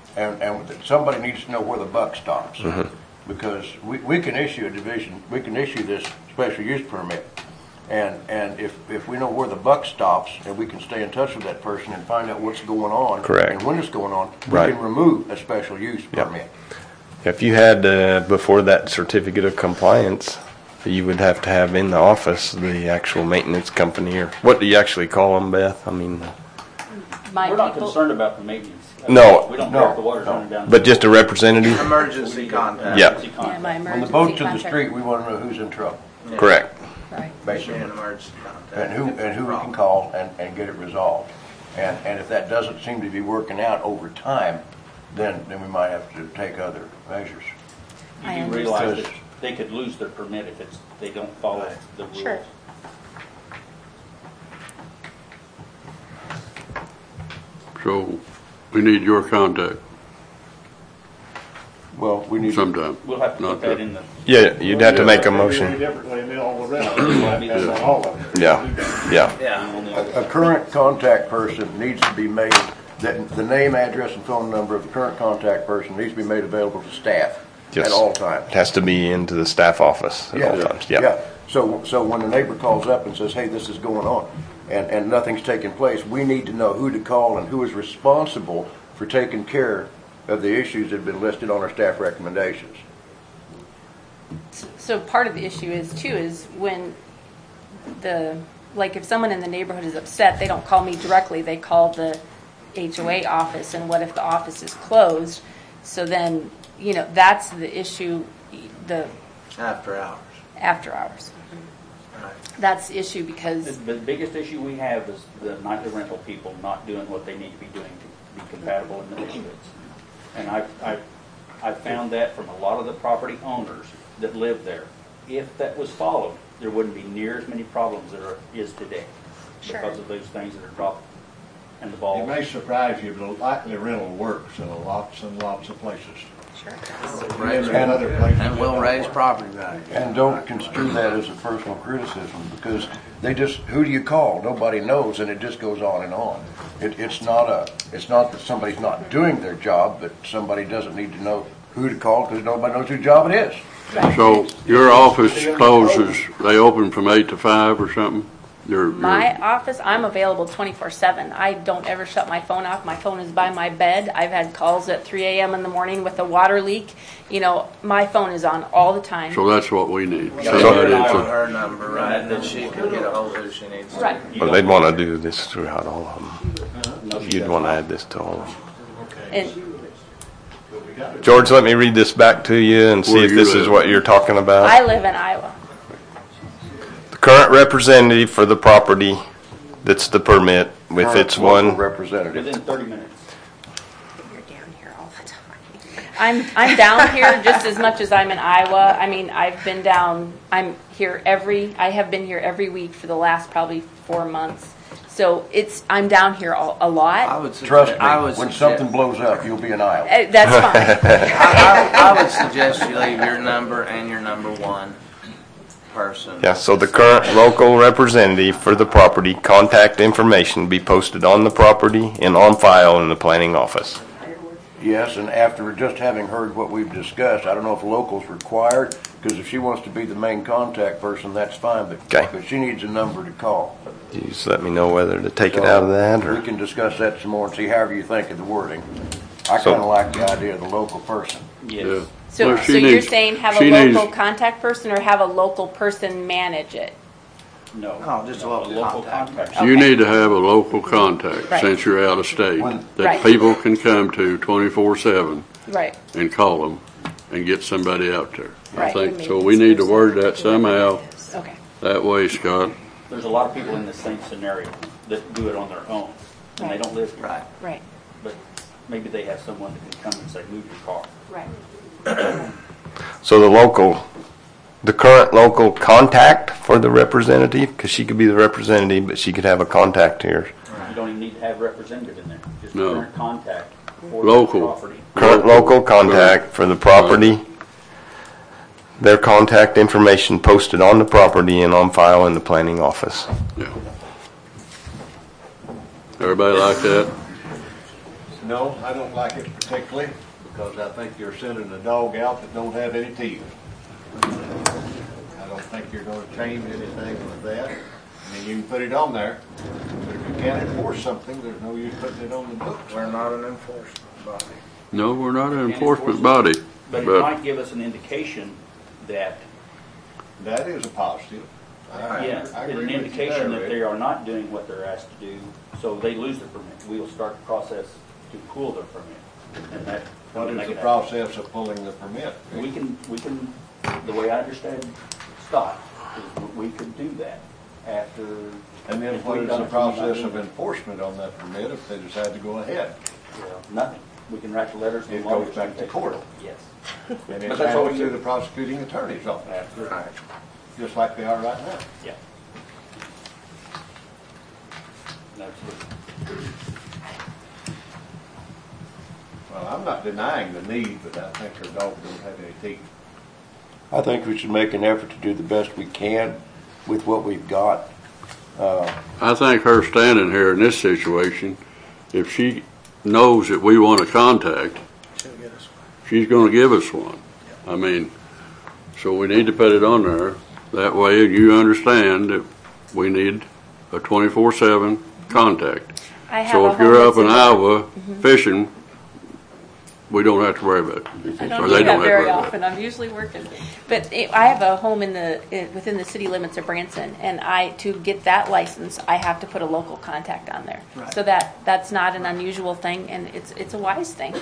and somebody needs to know where the buck stops, because we can issue we can issue this special use permit, and if we know where the buck stops, and we can stay in touch with that person and find out what's going on, correct, and when it's going on, we right, can remove a special use permit. If you had before that certificate of compliance, you would have to have in the office the actual maintenance company, or what do you actually call them, Beth? I mean, we're not concerned about the maintenance. No. We don't care if the water's running down. But just a representative? Emergency contact. Yeah. My When the emergency boat's to the contact. street, we want to know who's in trouble. Yeah. Correct. Right. Basically. An emergency contact. And who we can call and get it resolved. And if that doesn't seem to be working out over time, then we might have to take other measures. I You do realize that they could lose their permit if they don't follow the rules. Sure. So we need your contact Well, we need sometime. We'll have to put that in the. Yeah, you'd have to make a motion. Differently than all the rest of them. That's on all of them. Yeah. Yeah. a current contact person needs to be made, that the name, address, and phone number of the current contact person needs to be made available to staff at all times. It has to be into the staff office at all times. Yeah. So when the neighbor calls up and says, hey, this is going on, and nothing's taking place, we need to know who to call and who is responsible for taking care of the issues that have been listed on our staff recommendations. So part of the issue is when if someone in the neighborhood is upset, they don't call me directly, they call the HOA office, and what if the office is closed? So then, that's the issue, the After hours. after hours. Right. That's the issue because The biggest issue we have is the nightly rental people not doing what they need to be doing to be compatible in the neighborhoods. And I found that from a lot of the property owners that live there. If that was followed, there wouldn't be near as many problems there is today. Sure. Because of those things that are dropped and the ball. It may surprise you, but nightly rental works in lots and lots of places. sure. And other places. And will raise property value. And don't construe that as a personal criticism, because who do you call? Nobody knows, and it just goes on and on. It's not that somebody's not doing their job, but somebody doesn't need to know who to call because nobody knows whose job it is. So your office closes, they open from 8 to 5 or something? My office, I'm available 24/7. I don't ever shut my phone off. My phone is by my bed. I've had calls at 3 a.m. in the morning with a water leak. My phone is on all the time. So that's what we need. You got her number, right, that she can get a hold of who she needs to. Right. Well, they'd want to do this throughout all of them. You'd want to add this to all of them. And George, let me read this back to you and see if this is what you're talking about. I live in Iowa. The current representative for the property that's the permit, if it's Local one, representative. Within 30 minutes. You're down here all the time. I'm down here just as much as I'm in Iowa. I mean, I've been down. I have been here every week for the last probably 4 months. So I'm down here a lot. I would suggest, Trust me, when something blows up, you'll be in Iowa. That's fine. I would suggest you leave your number and your number one person. yeah, so the current local representative for the property, contact information be posted on the property and on file in the planning office. Yes, and after just having heard what we've discussed, I don't know if local's required, because if she wants to be the main contact person, that's fine, but she needs a number to call. You just let me know whether to take it out of that We or. can discuss that some more and see however you think of the wording. I kind of like the idea of the local person. Yes. So Well, she you're needs- saying have a she local needs- contact person or have a local person manage it? No. No, just a local contact. You Okay. need to have a local contact Right. since you're out of state that Right. people can come to 24/7 Right. and call them and get somebody out there. I Right. think so. We need to word that somehow Okay. that way, Scott. There's a lot of people in the same scenario that do it on their own, and they don't live here. Right. Right. But maybe they have someone that can come and say, move your car. Right. So the current local contact for the representative, because she could be the representative, but she could have a contact here. You don't even need to have a representative in there. Just No. current contact for Local. the property. Current local contact for the property. Their contact information posted on the property and on file in the planning office. Yeah. Everybody like that? No, I don't like it particularly because I think you're sending a dog out that don't have any teeth. I don't think you're gonna change anything with that. I mean, you can put it on there, but if you can't enforce something, there's no use putting it on the books. We're not an enforcement body. No, we're not an enforcement body, But it but might give us an indication that, That is a positive. I yeah, agree an with you indication there, that Rick. they are not doing what they're asked to do, so they lose their permit. We will start the process to pull their permit. And that. What is make the it happen. process of pulling the permit? We can, the way I understand Scott, is we could do that after. And then if what we've is done the it for process 9 of enforcement on that permit if they decide to go ahead? Well, nothing. We can write the letters. and It lawyers goes back can to take court. it. Yes. And But it's that's all we handled through do. the prosecuting attorney's office, Absolutely. just like they are right now. Yeah. Absolutely. Well, I'm not denying the need, but I think her dog don't have any teeth. I think we should make an effort to do the best we can with what we've got. I think her standing here in this situation, if she knows that we want to contact, she's going to give us one. I mean, so we need to put it on there. That way you understand that we need a 24/7 contact. I have So a if you're home up that's in Iowa fishing, we don't have to worry about it. I Or don't they do that don't have to very worry about it. often. I'm usually working. But I have a home within the city limits of Branson, and to get that license, I have to put a local contact on there. Right. So that's not an unusual thing, and it's a wise thing.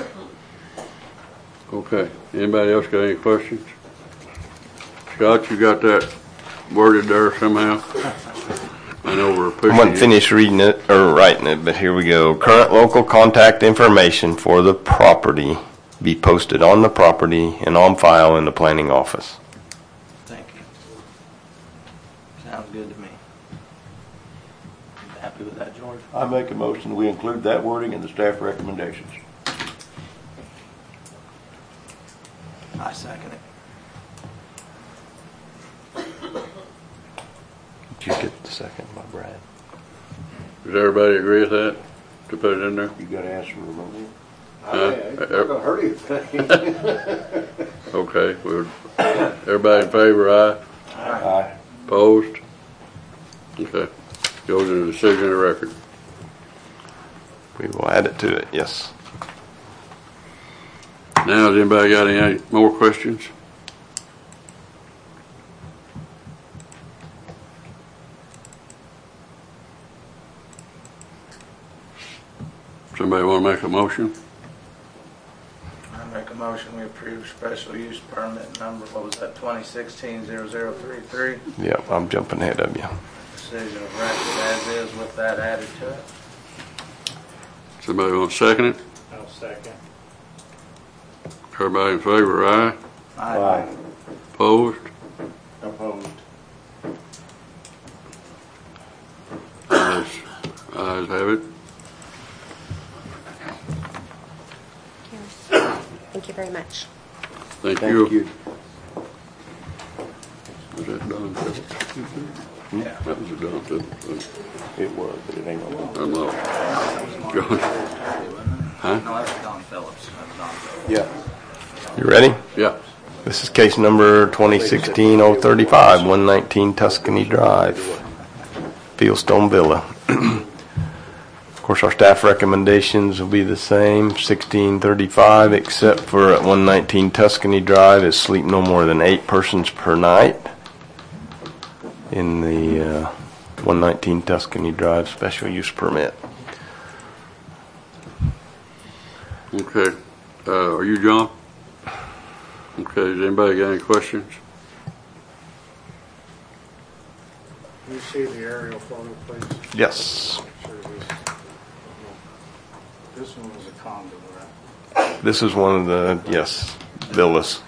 Okay. Anybody else got any questions? Scott, you got that worded there somehow? I know we're I pushing wasn't you. finished reading it or writing it, but here we go. Current local contact information for the property be posted on the property and on file in the planning office. Thank you. Sounds good to me. Happy with that, George? I make a motion, we include that wording in the staff recommendations. I second it. Did you get the second by Brad? Does everybody agree with that, to put it in there? You gotta ask for a vote. It's not gonna hurt anything. Okay, everybody in favor, aye? Aye. Opposed? Okay, goes in the decision of record. We will add it to it, yes. Now, has anybody got any more questions? Somebody want to make a motion? I make a motion, we approve special use permit number, what was that, 2016-0033? Yep, I'm jumping ahead of you. Decision of record as is with that added to it. Somebody want to second it? I'll second. Everybody in favor, aye? Aye. Opposed? Opposed. Ayes have it. Thank you very much. Thank Thank you. you. Was that Don Phillips? Yeah. That was a Don Phillips. It was, but it ain't gonna. I'm off. Huh? No, that's Don Phillips. That's Don Phillips. Yeah. You ready? Yeah. This is case number 2016-035, 119 Tuscany Drive, Fieldstone Villa. Of course, our staff recommendations will be the same, 1635, except for at 119 Tuscany Drive is sleep no more than 8 persons per night in the 119 Tuscany Drive special use permit. Okay. Are you John? Okay. Does anybody got any questions? Can you see the aerial photo, please? Yes. Sure it is. This one was a condo, right? This is one of the, yes, villas.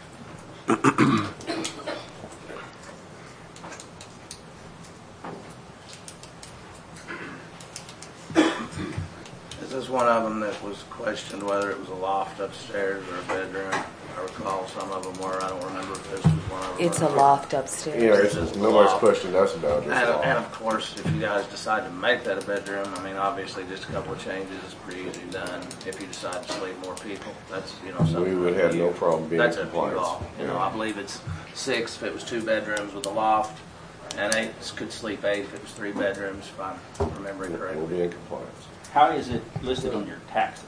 Is this one one of them that was questioned whether it was a loft upstairs or a bedroom. I recall some of them were. I don't remember if this was one of them. It's a loft upstairs. Yeah, It's it's, a nobody's loft. questioned us about it. And, Just and law. of course, if you guys decide to make that a bedroom, I mean, obviously, just a couple of changes is pretty easy done. If you decide to sleep more people, that's, you know, something. We would have no problem being in That's up to you compliance. all. You know, Yeah. I believe it's 6 if it was 2 bedrooms with a loft, and 8 could sleep 8 if it was 3 bedrooms, if I'm remembering We'll correctly. be in compliance. How is it listed on your taxes,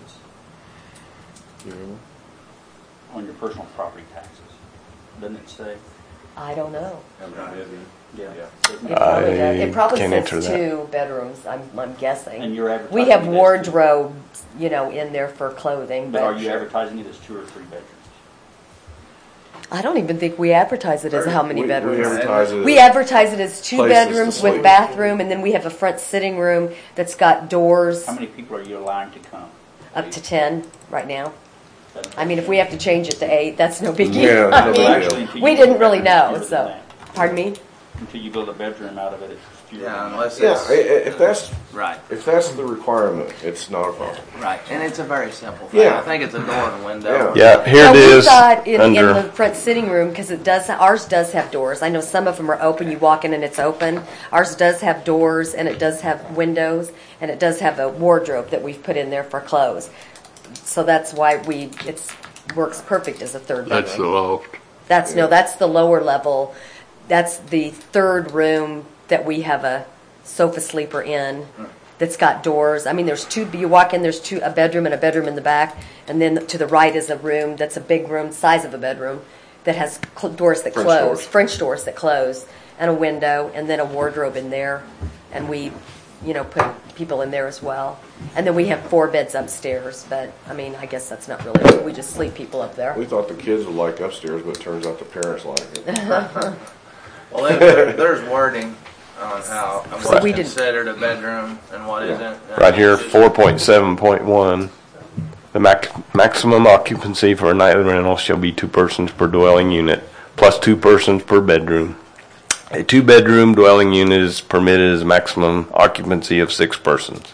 on your personal property taxes? Doesn't it say? I don't know. Yeah. It probably does. It probably can't answer says that. 2 bedrooms, I'm guessing. And you're advertising We have it as wardrobes, you know, in there for clothing, But are you but advertising it as 2 or 3 bedrooms? I don't even think we advertise it as how many We bedrooms. advertise it We as advertise it as 2 places to bedrooms sleep. with bathroom, and then we have a front sitting room that's got doors How many people are you allowing to come? up to 10 right now. Doesn't- I mean, if we have to change it to 8, that's no biggie. Yeah, I no mean, big Actually, until we you didn't build a really bedroom, know, it's fewer so. than that. Pardon me? Until you build a bedroom out of it, it's fewer Yeah, than that. unless Yeah, it's. if that's Right, the requirement, it's not a problem. right. And it's a very simple thing. Yeah. I think it's a door and window. Yeah. Yeah, here Now, it we is thought in the under, front sitting room, because ours does have doors. I know some of them are open. You walk in and it's open. Ours does have doors, and it does have windows, and it does have a wardrobe that we've put in there for clothes. So that's why it works perfect as a third bedroom. That's the loft. That's the lower level. That's the third room that we have a sofa sleeper in that's got doors. I mean, there's 2, you walk in, there's a bedroom and a bedroom in the back, and then to the right is a room that's a big room, size of a bedroom, that has doors that French close, doors. French doors that close, and a window, and then a wardrobe in there, and we, put people in there as well. And then we have 4 beds upstairs, but, I mean, I guess that's not really, we just sleep people up there. We thought the kids would like upstairs, but it turns out the parents like it. Well, there's wording on how, and So what's we didn't- considered a bedroom and what isn't. right here, 4.7.1. The maximum occupancy for a nightly rental shall be 2 persons per dwelling unit, plus 2 persons per bedroom. A 2-bedroom dwelling unit is permitted as a maximum occupancy of 6 persons.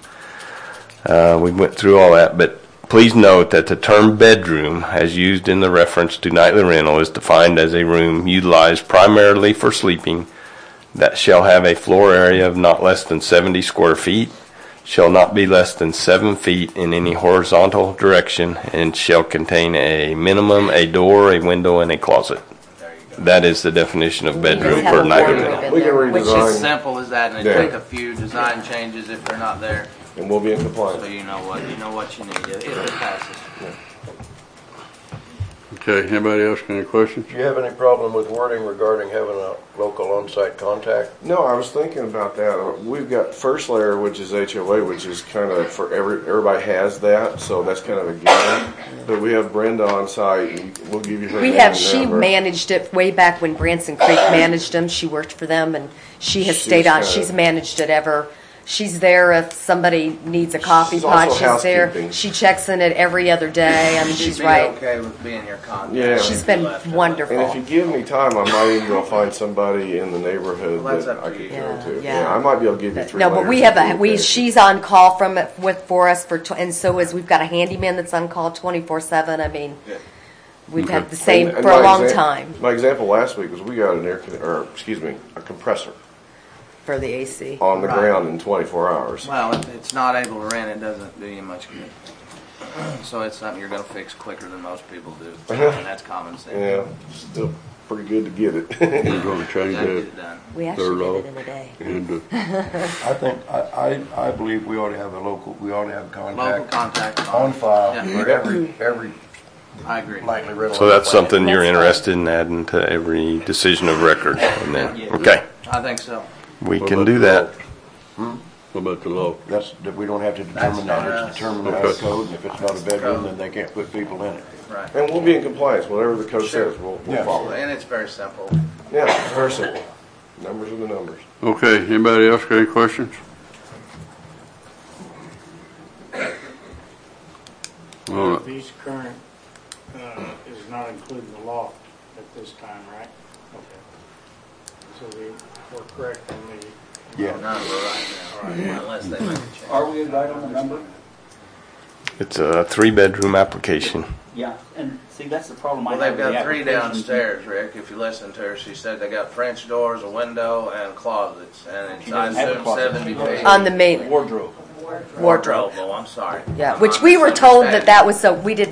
We went through all that, but please note that the term bedroom, as used in the reference to nightly rental, is defined as a room utilized primarily for sleeping that shall have a floor area of not less than 70 square feet, shall not be less than 7 feet in any horizontal direction, and shall contain a minimum, a door, a window, and a closet. That is the definition of bedroom have for a nightly wardrobe rental. in We can there, which It's redesign. is- as simple as that, and it Yeah. take a few design changes if they're not there, And we'll be in so compliance. you know what you need if it passes. Okay, anybody else got any questions? Do you have any problem with wording regarding having a local on-site contact? No, I was thinking about that. We've got first layer, which is HOA, which is kind of for everybody has that, so that's kind of a given. But we have Brenda on site, and we'll give you her name and She number. managed it way back when Branson Creek managed them. She worked for them, and she has She's stayed on. kinda- She's managed it ever. She's there if somebody needs a coffee She's pot. also She's there. housekeeping. She checks in it every other day. I mean, She'd she's be right. okay with being your contact. Yeah. She's if been you left it. wonderful. And if you give me time, I might even go find somebody in the neighborhood Well, that's that up I to could you. go to. Yeah. I might be able to give you 3 No, but we layers have if you okay. she's on call for us and so is we've got a handyman that's on call 24/7. I mean, Yeah. we've Okay. had the same And for a my long exam- time My example last week was we got a compressor for the AC. on the Right. ground in 24 hours. Well, if it's not able to rent, it doesn't do you much good. So it's something you're going to fix quicker than most people do, and that's common sense. Yeah, still pretty good to get it. We're gonna change Gotta get that. it done. We actually Third did law. it in a day. And, I think, I believe we ought to have we ought to have Local contact contact on file Yeah. for every I agree. nightly rental. So that's something you're That's fine. interested in adding to every decision of record. And then, okay, I think so. we What can about do the that. law? What about the law? That we don't have to determine that, it's determined by the code, and if it's not a bedroom, then they can't put people in it. Right. And we'll be in compliance, whatever the code says, we'll Yeah. follow it. And it's very simple. Yeah, very simple. Numbers are the numbers. Okay, anybody else got any questions? All right. These current, is not including the loft at this time, right? Okay. So we're correct on the. Yeah. Number right now, unless they make a change. Are we right on the number? It's a 3-bedroom application. Yeah, and see, that's the problem I Well, have they've with the got 3 applications. downstairs, Rick, if you listen to her. She said they got French doors, a window, and closets, and it's, She I doesn't have a assume, closet. 70 feet. On the main Wardrobe. wardrobe. Oh, I'm sorry. Yeah, I'm which we were told that misunderstanding. that was so, we didn't